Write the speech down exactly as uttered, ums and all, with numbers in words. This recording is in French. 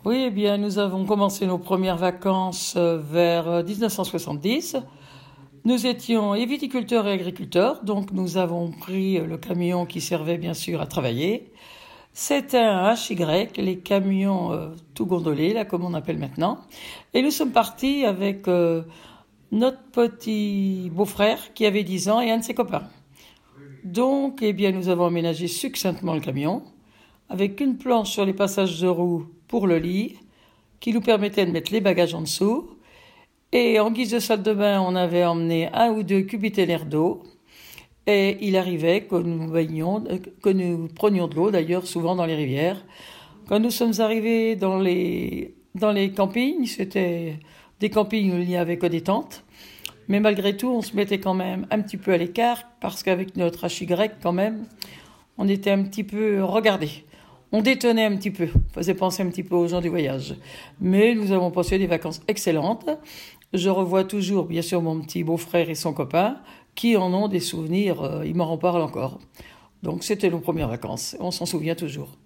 Oui, eh bien, nous avons commencé nos premières vacances euh, vers dix-neuf cent soixante-dix. Nous étions et viticulteurs et agriculteurs, donc nous avons pris le camion qui servait bien sûr à travailler. C'était un H Y, les camions euh, tout gondolés, là comme on appelle maintenant. Et nous sommes partis avec euh, notre petit beau-frère qui avait dix ans et un de ses copains. Donc, eh bien, nous avons aménagé succinctement le camion, avec une planche sur les passages de roues pour le lit, qui nous permettait de mettre les bagages en dessous. Et en guise de salle de bain, on avait emmené un ou deux cubiténaires d'eau. Et il arrivait que nous baignions, que nous prenions de l'eau, d'ailleurs souvent dans les rivières. Quand nous sommes arrivés dans les, dans les campings, c'était des campings où il n'y avait que des tentes. Mais malgré tout, on se mettait quand même un petit peu à l'écart, parce qu'avec notre H Y, quand même, on était un petit peu regardés. On détonnait un petit peu, on faisait penser un petit peu aux gens du voyage. Mais nous avons passé des vacances excellentes. Je revois toujours, bien sûr, mon petit beau-frère et son copain, qui en ont des souvenirs, euh, ils m'en reparlent encore. Donc c'était nos premières vacances, on s'en souvient toujours.